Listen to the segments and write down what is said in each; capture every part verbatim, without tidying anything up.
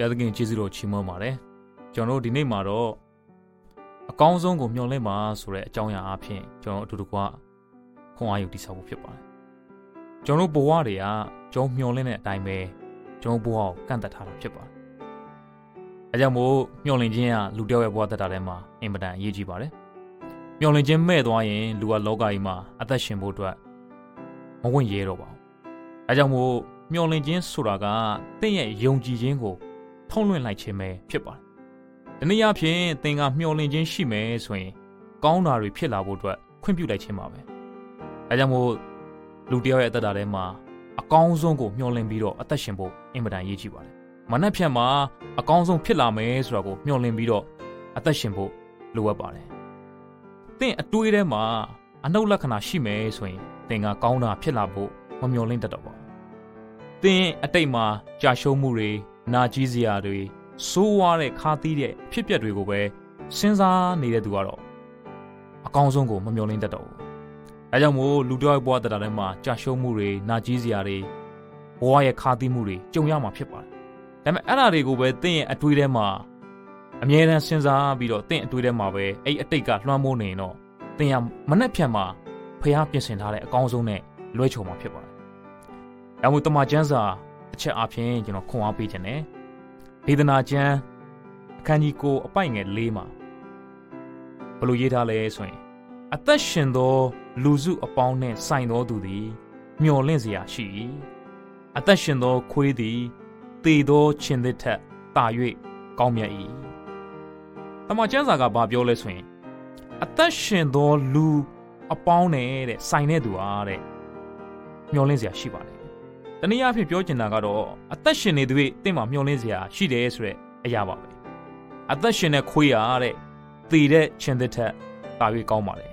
ရသခင်ကျေးဇူးတော်ချီးမွမ်းပါတယ်ကျွန်တော်တို့ဒီနေ့မှာတော့အကောင်းဆုံးကိုမျှော်လင့်ပါဆိုတဲ့အကြောင်းအရာအဖြစ်ကျွန်တော်အတူတကွခွန်အားယူတည်ဆောက်ဖို့ဖြစ်ပါတယ်ကျွန်တော်ဘဝတွေကကျွန်တော်မျှော်လင့်တဲ့အတိုင်းပဲကျွန်တော်ဘဝကိုကန့်သတ်ထားတာဖြစ်ပါတယ်အဲကြောင့်မို့မျှော်လင့်ခြင်းကလူတစ်ယောက်ရဲ့ဘဝသက်တာထဲမှာအင်မတန်အရေးကြီးပါတယ်မျှော်လင့်ခြင်းမဲ့သွားရင်လူကလောကကြီးမှာအသက်ရှင်ဖို့အတွက်မဝင်ရဲတော့ပါဘူးအဲကြောင့်မို့မျှော်လင့်ခြင်းဆိုတာကသင်ရဲ့ယုံကြည်ခြင်းကိုထုံးလွှင့်လိုက်ခြင်းပဲဖြစ်ပါတယ်ဒီနေ့အဖြစ်သင်ကမျှော်လင့်ခြင်းရှိမယ်ဆိုရင်ကောင်းတာတွေဖြစ်လာဖို့အတွက်ခွင့်ပြုလိုက်ခြင်းပါပဲအဲကြောင့်မို့လူတစ်ယောက်ရဲ့အသက်တာထဲမှာအကောင်းဆုံးကိုမျှော်လင့်ပြီးတော့အသက်ရှင်ဖို့အင်မတန်အရေးကြီးပါတယ်မနက်ဖြန်မှာအကောင်းဆုံးဖြစ်လာမယ်ဆိုတာကိုမျှော်လင့်ပြီးတော့အသက်ရှင်ဖို့လိုအပ်ပါတယ်သင်အတွေးထဲမှာအနှုတ်လက္ခဏာရှိမယ်ဆိုရင်သင်ကကောင်းတာဖြစ်လာဖို့မမျှော်လင့်တတ်တော့ပါဘူးသင်အတိတ်မှာကြာရှုံးမှုတွေနာကျည်းစရာတွေဆိုးဝါးတဲ့ခါသီးတဲ့ဖြစ်ပျက်တွေကိုပဲစဉ်းစားနေတဲ့သူကတော့အကောင်းဆုံးကိုမမျှော်လင့်တတ်တော့ဘူးအဲကြောင့်မို့လူတစ်ယောက်ဘဝတတာထဲမှာကြာရှုံးမှုတွေနာကျည်းစရာတွေဘဝရဲ့ခါသီးမှုတွေကြုံရမှာဖြစ်ပါတယ်ဒါပေမဲ့အဲ့ဒါတွေကိုပဲသင်ရဲ့အတွေးထဲမှာအမြဲတမ်းစဉ်းစားပြီးတော့သင်အတွေးထဲမှာပဲအဲ့အတိတ်ကလွှမ်းမိုးနေရင်တော့သင်ရမနှက်ဖြန်မှာဖျားပြင်ဆင်ထားတဲ့အကောင်းဆုံးနဲ့လွဲချော်မှာဖြစ်ပါတယ်ဒါမှမဟုတ်တမန်ကျမ်းစာအချက်အဖြစ်ကျွန်တော်ခွန်အားပေးခြင်းနဲ့ဒေသနာကျမ်းအခန်းကြီးကိုအပိုက်ငယ်၄မှာဘယ်လိုရေးထားလဲဆိုရင်အသက်ရှင်သောလူစုအပေါင်းနှင့်ဆိုင်သောသူသည်မျှော်လင့်စရာရှိ၏အသက်ရှင်သောခွေးသည်သေသောခြင်သစ်ထက်သာ၍ကောင်းမြတ်၏တမန်ကျမ်းစာကဘာပြောလဲဆိုရင်အသက်ရှင်သောလူအပေါင်းနဲ့တဲ့ဆိုင်တဲ့သူအားတဲ့မျှော်လင့်စရာရှိပါတယ်တနည်းအားဖြင့်ပြောချင်တာကတော့အသက်ရှင်နေသူတွေတင့်မှာမျှော်လင့်စရာရှိတယ်ဆိုတဲ့အရာပါပဲအသက်ရှင်တဲ့ခွေးရတဲ့သေတဲ့ခြင်သစ်ထက်သာ၍ကောင်းပါလေ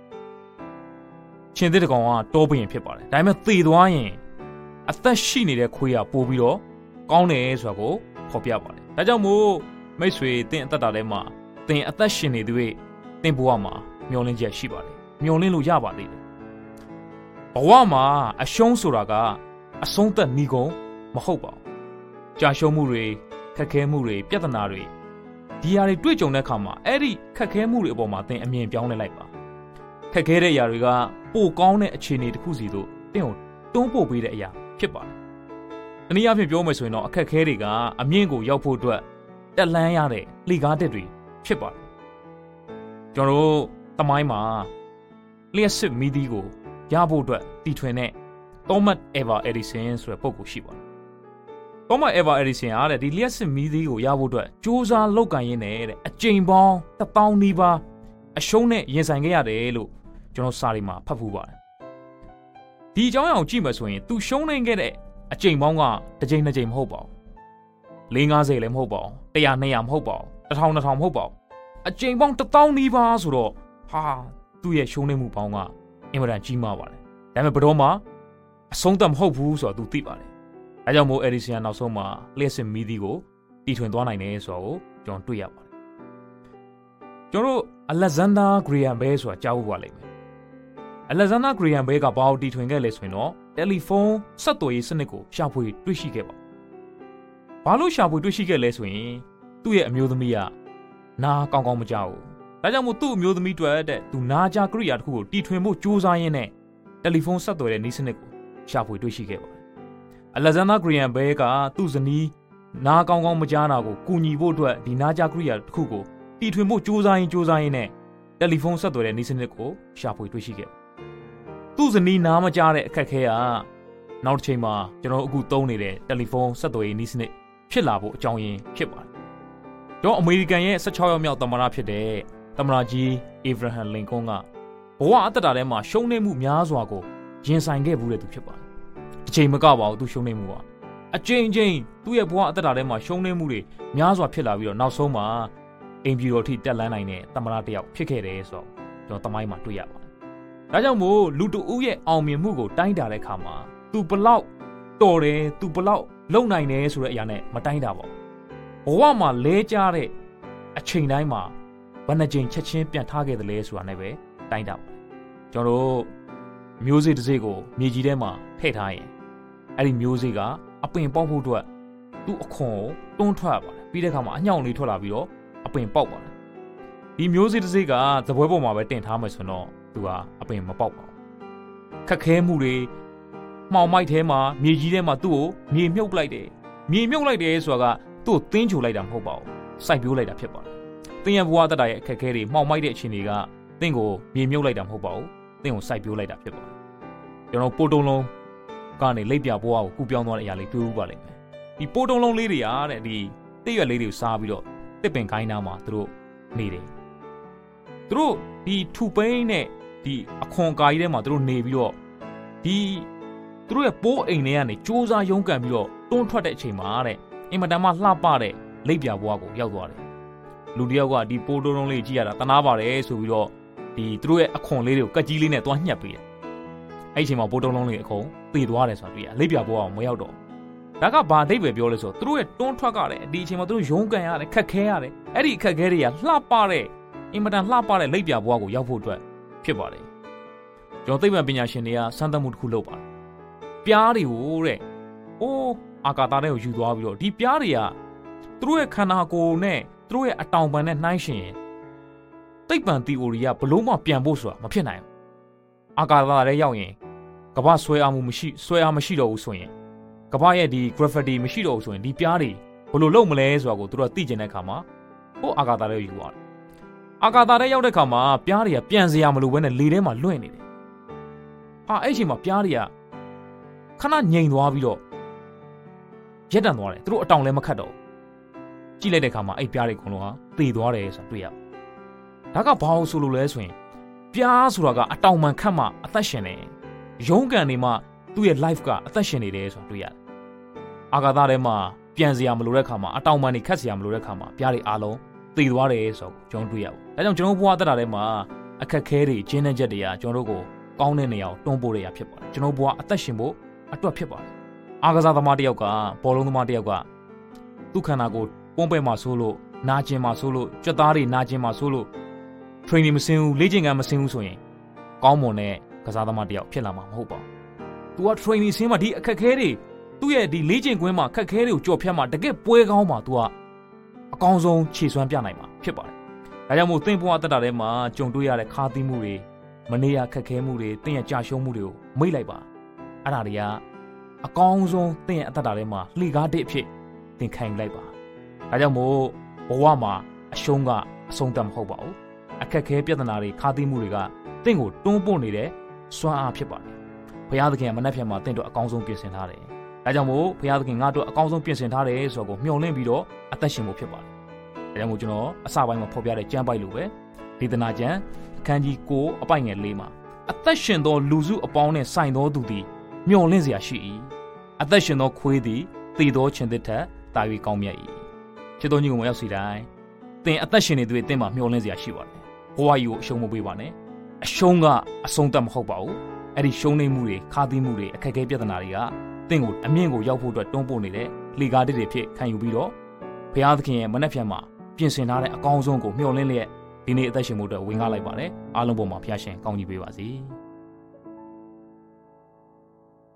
ခြင်သစ်တကောင်ကတောပင်ဖြစ်ပါတယ်ဒါပေမဲ့သေသွားရင်အသက်ရှိနေတဲ့ခွေးရပို့ပြီးတော့ကောင်းတယ်ဆိုတာကိုဖော်ပြပါတယ်ဒါကြောင့်မို့မိတ်ဆွေတင့်အသက်တာထဲမှာတင်အသက်ရှင်နေသူတွေတင်ဘဝမှာမျှော်လင့်ချက်ရှိပါတယ်မျှော်လင့်လို့ရပါသေးတယ်ဘဝမှာအရှုံးဆိုတာကအဆုံးသက်မိကုန်မဟုတ်ပါဘူးကြာရှုံးမှုတွေခက်ခဲမှုတွေပြဿနာတွေဒီຢာတွေတွေ့ကြုံတဲ့အခါမှာအဲ့ဒီခက်ခဲမှုတွေအပေါ်မှာသင်အမြင်ပြောင်းလဲလိုက်ပါခက်ခဲတဲ့ຢာတွေကပိုကောင်းတဲ့အခြေအနေတစ်ခုစီတို့သင်ကိုတွန်းပို့ပေးတဲ့အရာဖြစ်ပါတယ်တနည်းအားဖြင့်ပြောမယ်ဆိုရင်တော့အခက်ခဲတွေကအမြင့်ကိုရောက်ဖို့အတွက်တက်လှမ်းရတဲ့လှေကားတက်တွေဖြစ်ပါတယ်ကျွန်တော်တို့သမိုင်းမှာလျှက်စစ်မီးသီးကိုရဖို့အတွက်တီထွင်တဲ့Thomas Alva Edison ဆိုတဲ့ပုဂ္ဂိုလ်ရှိပါတယ်။ Thomas Alva Edison ကတဲ့ဒီလျှက်စစ်မီးသီးကိုရဖို့အတွက်စူးစမ်းလုပ်ကိုင်ရင်းနဲ့တဲ့အကြိမ်ပေါင်းတစ်သောင်းနီးပါးအရှုံးနဲ့ရင်ဆိုင်ခဲ့ရတယ်လို့ကျွန်တော်စာရီမှာဖတ်ဖူးပါတယ်။ဒီအကြောင်းအရာကိုကြည့်မယ်ဆိုရင်သူရှုံးနိုင်ခဲ့တဲ့အကြိမ်ပေါင်းကတစ်ကြိမ်နှစ်ကြိမ်မဟုတ်ပါဘူး။လေးငါးဆယ်လည်းမဟုတ်ပါဘူး။တစ်ရာနှစ်ရာမဟုတ်ပါဘူး။တစ်ထောင်နှစ်ထောင်မဟုတ်ပါဘူး။အကြိမ်ပေါင်းတစ်သောင်းနီးပါးဆိုတော့ဟာသူ့ရဲ့ရှုံးနေမှုပေါင်းကအင်မတန်ကြီးမားပါတယ်။ဒါပေမဲ့ဘယ်တော့မှအဆုံးသတ်မဟုတ်ဘူးဆိုတာသူသိပါတယ်။အဲကြောင့်မို့အက်ဒီဆင်နောက်ဆုံးမှာလျှက်စစ်မီးသီးကိုတီထွင်သွားနိုင်တယ်ဆိုတာကိုကျွန်တော်တွေ့ရပါတယ်။ကျွန်တော်အလက်ဇန်ဒါဂရီယမ်ဘဲဆိုတာကြားဖို့ပါလိမ့်မယ်။အလက်ဇန်ဒါဂရီယမ်ဘဲကဘာလို့တီထွင်ခဲ့လဲဆိုရင်တော့တယ်လီဖုန်းဆက်သွယ်ရေးစနစ်ကိုရှာဖွေတွေ့ရှိခဲ့ပါ။ဘာလို့ရှာဖွေတွေ့ရှိခဲ့လဲဆိုရင်သူ့ရဲ့အမျိုးသမီးကနားကောင်းကောင်းမကြောက်ဘူး။ဒါကြောင့်မို့သူ့အမျိုးသမီးတွေတဲ့သူနားကြားကရိယာတစ်ခုကိုတီထွင်ဖို့ကြိုးစားရင်းနဲ့တယ်လီဖုန်းဆက်သွယ်တဲ့နည်းစနစ်ကိုရှာဖွေတွေ့ရှိခဲ့ပါတယ်။အလက်ဇန်ဒါဂရီယမ်ဘဲကသူ့ဇနီးနားကောင်းကောင်းမကြားတာကိုကူညီဖို့အတွက်ဒီနားကြားကရိယာတစ်ခုကိုတီထွင်ဖို့ကြိုးစားရင်းကြိုးစားရင်းနဲ့တယ်လီဖုန်းဆက်သွယ်တဲ့နည်းစနစ်ကိုရှာဖွေတွေ့ရှိခဲ့ပါတယ်။သူ့ဇနီးနားမကြားတဲ့အခက်အခဲကနောက်တစ်ချိန်မှာကျွန်တော်အခုသုံးနေတဲ့တယ်လီဖုန်းဆက်သွယ်ရေးနည်းစနစ်ဖြစ်လာဖို့အကြောင်းရင်းဖြစ်ပါတယ်။ကျွန်တော်အမေရိကန်ရဲ့၁၆ယောက်မြောက်သမ္မတဖြစ်တဲ့သမ္မတကြီးအေဗရာဟမ်လင်ကွန်းကဘဝအသက်တာထဲမှာရှုံးနိမ့်မှုများစွာကိုရင်ဆိုင်ခဲ့ဘူးတဲ့သူဖြစ်ပါတယ်။အချိန်မကပါဘူးသူရှုံးနိမ့်မှုကအချိန်ချင်းသူ့ရဲ့ဘဝအသက်တာထဲမှာရှုံးနိမ့်မှုတွေများစွာဖြစ်လာပြီးတော့နောက်ဆုံးမှာအိမ်ပြည်တော်ထိတက်လန်းနိုင်တဲ့သမ္မတတစ်ယောက်ဖြစ်ခဲ့တယ်ဆိုတော့ကျွန်တော်သမိုင်းမှာတွေ့ရပါတယ်။ဒါကြောင့်မို့လူတဦးရဲ့အောင်မြင်မှုကိုတိုင်းတာတဲ့အခါမှာသူဘလောက်တော်တယ်သူဘလောက်လုံနိုင်တယ်ဆိုတဲ့အရာနဲ့မတိုင်းတာပါဘူး။ဘဝမှာလဲကျတဲ့အချိန်တိုင်းမှာဘယ်နှကြိမ်ချက်ချင်းပြန်ထားခဲ့တယ်လဲဆိုတာနဲ့ပဲတိုင်းတာပါတယ်။ကျွန်တော်တို့မျိုးစေ့တစ်စိတ်ကိုမြေကြီးထဲမှာထည့်ထားရင်အဲ့ဒီမျိုးစေ့ကအပင်ပေါက်ဖို့အတွက်သူ့အခွန်ကိုတွန်းထွက်ပါတယ်ပြီးတဲ့အခါမှာအညောင်လေးထွက်လာပြီးတော့အပင်ပေါက်ပါတယ်ဒီမျိုးစေ့တစ်စိတ်ကသပွဲပေါ်မှာပဲတင်ထားမယ်ဆိုတော့သူကအပင်မပေါက်ပါဘူးခက်ခဲမှုတွေမှောင်မိုက်ထဲမှာမြေကြီးထဲမှာသူ့ကိုမြေမြုပ်လိုက်တယ်မြေမြုပ်လိုက်တယ်ဆိုတာကသူ့ကိုတင်းချိုလိုက်တာမဟုတ်ပါဘူးစိုက်ပျိုးလိုက်တာဖြစ်ပါတယ်သင်ရဲ့ဘဝတက်တာရဲ့အခက်အခဲတွေမှောင်မိုက်တဲ့အခြေအနေကသင်ကိုမြေမြုပ်လိုက်တာမဟုတ်ပါဘူးသင်ကိုစိုက်ပျိုးလိုက်တာဖြစ်ပါတယ်ကျွန်တော်ပိုတုံလုံးကနေလိပ်ပြဘဝကိုကူပြောင်းသွားတဲ့အရာလေးတွေ့ဦးပါလိမ့်မယ်ဒီပိုတုံလုံးလေးတွေကတဲ့ဒီတစ်ရွက်လေးတွေကိုစားပြီးတော့တစ်ပင်ကိုင်းနားမှာသူတို့နေတယ်သူတို့ဒီထူပိန်းနဲ့ဒီအခွန်ကာကြီးထဲမှာသူတို့နေပြီးတော့ဒီသူတို့ရဲ့ပိုးအိမ်ထဲကနေစူးစမ်းရုန်းကန်ပြီးတော့တွန်းထွက်တဲ့အချိန်မှာတဲ့အင်မတန်မှလှပတဲ့လိပ်ပြဘဝကိုရောက်သွားတယ်လူတယောက်ကဒီပိုးတုံးလုံးလေးကြည့်ရတာတနာပါတယ်ဆိုပြီးတော့ဒီသူတို့ရဲ့အခွန်လေးတွေကိုကက်ကြီးလေးနဲ့တွန်းညှက်ပေးတယ်အဲ့ဒီအချိန်မှာပိုးတုံးလုံးလေးအကုန်သေသွားတယ်ဆိုတာတွေ့ရလိပ်ပြဘဝကမရောက်တော့ဒါကဘာအဓိပ္ပာယ်ပြောလဲဆိုတော့သူတို့ရဲ့တွန်းထွက်ကလည်းဒီအချိန်မှာသူတို့ရုန်းကန်ရတယ်ခက်ခဲရတယ်အဲ့ဒီအခက်ခဲတွေကလှပတဲ့အင်မတန်လှပတဲ့လိပ်ပြဘဝကိုရောက်ဖို့အတွက်ဖြစ်ပါတယ်ကျွန်တော်သိပ္ပံပညာရှင်တွေကစမ်းသပ်မှုတစ်ခုလုပ်ပါတယ်ပြားတွေကိုတဲ့အိုးအာကာသထဲကိုယူသွားပြီးတော့ဒီပြားတွေကသူတို့ရဲ့ခန္ဓာကိုယ်နဲ့သူတို့ရဲ့အတောင်ပံနဲ့နှိုင်းယှဉ်ရင်သိပ္ပံ theory ကဘလို့မှပြန်ဖို့ဆိုတာမဖြစ်နိုင်ဘူးအာကာသထဲရောက်ရင်ကမ္ဘာဆွဲအားမှုမရှိဆွဲအားမရှိတော့ဘူးဆိုရင်ကမ္ဘာရဲ့ဒီ gravity မရှိတော့ဘူးဆိုရင်ဒီပြားတွေဘလို့လုံးမလဲဆိုတာကိုသူတို့ကသိကျင်တဲ့အခါမှာဟိုအာကာသထဲယူသွားတယ်အာကာသထဲရောက်တဲ့အခါမှာပြားတွေကပြန်စရာမလိုဘဲနဲ့လေထဲမှာလွင့်နေတယ်ဟာအဲ့ချိန်မှာပြားတွေကခဏငြိမ်သွားပြီးတော့ရက်တန်သွားတယ်သူတို့အတောင်လည်းမခတ်တော့ကြည့်လိုက်တဲ့အခါမှာအဲ့ပြားတွေခုံလုံးဟာသေသွားတယ်ဆိုတာတွေ့ရဒါကဘာလို့ဆိုလို့လဲဆိုရင်ပြားဆိုတာကအတောင်မှန်ခတ်မှအသက်ရှင်တယ်ရုန်းကန်နေမှသူ့ရဲ့ life ကအသက်ရှင်နေတယ်ဆိုတာတွေ့ရတယ်အာကာသထဲမှာပြန်စရာမလိုတဲ့အခါမှာအတောင်မှန်တွေခတ်စရာမလိုတဲ့အခါမှာပြားတွေအားလုံးသေသွားတယ်ဆိုတော့ကျွန်တော်တွေ့ရပါဒါကြောင့်ကျွန်တော်ဘဝတက်တာထဲမှာအခက်ခဲတွေကျင်းတဲ့ချက်တွေကကျွန်တော်တို့ကိုကောင်းတဲ့နေရာကိုတွန်းပို့ရရဖြစ်ပါတယ်ကျွန်တော်ဘဝအသက်ရှင်ဖို့အတွက်ဖြစ်ပါတယ်အာကစားသမားတယောက်ကဘောလုံးသမားတယောက်ကသူ့ခန္ဓာကိုယ်ပုံပဲ့မှာဆိုးလို့နာကျင်မှာဆိုးလို့ကြွက်သားတွေနာကျင်မှာဆိုးလို့ training မဆင်းဘူးလေ့ကျင့်ခန်းမဆင်းဘူးဆိုရင်ကောင်းမွန်တဲ့ကစားသမားတယောက်ဖြစ်လာမှာမဟုတ်ပါဘူး။ तू က training ဆင်းမှာဒီအခက်ခဲတွေသူ့ရဲ့ဒီလေ့ကျင့်ကွင်းမှာအခက်ခဲတွေကိုကြော်ဖြတ်မှာတကယ်ပွဲကောင်းမှာ तू ကအကောင်းဆုံးခြေစွမ်းပြနိုင်မှာဖြစ်ပါတယ်။ဒါကြောင့်မို့သင်ဘဝတက်တာထဲမှာကြုံတွေ့ရတဲ့ခါးသီးမှုတွေမနေရခက်ခဲမှုတွေသင်ရဲ့ကြာရှုံးမှုတွေကိုမိတ်လိုက်ပါအဲ့ဒါတွေကအကောင်းဆုံးသင်ရဲ့အသက်တာထဲမှာလှေကားတစ်အဖြစ်သင်ခံယူလိုက်ပါဒါကြောင့်မို့ဘဝမှာအရှုံးကအဆုံးသတ်မဟုတ်ပါဘူးအခက်ခဲပြဿနာတွေခါးသီးမှုတွေကသင်ကိုတွန်းပို့နေတဲ့စွမ်းအားဖြစ်ပါတယ်ဘုရားသခင်ကမနှက်ဖြန်မှာသင်တို့အကောင်းဆုံးပြင်ဆင်ထားတယ်ဒါကြောင့်မို့ဘုရားသခင်ငါတို့အကောင်းဆုံးပြင်ဆင်ထားတယ်ဆိုတော့မျှော်လင့်ပြီးတော့အသက်ရှင်ဖို့ဖြစ်ပါတယ်ဒါကြောင့်မို့ကျွန်တော်အစပိုင်းမှာဖော်ပြတဲ့ကျမ်းပိုက်လိုပဲဒေသနာကျမ်းအခန်းကြီးကိုအပိုက်ငယ်လေးမှာအသက်ရှင်သောလူစုအပေါင်းနဲ့ဆိုင်သောသူသည်မျှော်လင့်စရာရှိ၏အသက်ရှင်သောခွေးသည်တည်သောခြင်သစ်ထက်တာ၍ကောင်းမြတ်၏ချစ်တော်ညီကိုရောက်စီတိုင်းသင်အသက်ရှင်နေသူတွေသင်မှာမျှော်လင့်စရာရှိပါတယ်ဘဝကြီးကိုအရှုံးမပေးပါနဲ့အရှုံးကအဆုံးသတ်မဟုတ်ပါဘူးအဲ့ဒီရှုံးနေမှုတွေခါးသီးမှုတွေအခက်အခဲပြဿနာတွေကသင်ကိုအမြင့်ကိုရောက်ဖို့အတွက်တွန်းပို့နေတဲ့လှေကားတစ်တွေဖြစ်ခံယူပြီးတော့ဘုရားသခင်ရဲ့မနှက်ဖြန်မှာပြင်ဆင်ထားတဲ့အကောင်းဆုံးကိုမျှော်လင့်လျက်ဒီနေ့အသက်ရှင်မှုအတွက်ဝင်ကားလိုက်ပါတယ်အားလုံးပေါ်မှာဘုရားရှင်ကောင်းကြီးပေးပါစေ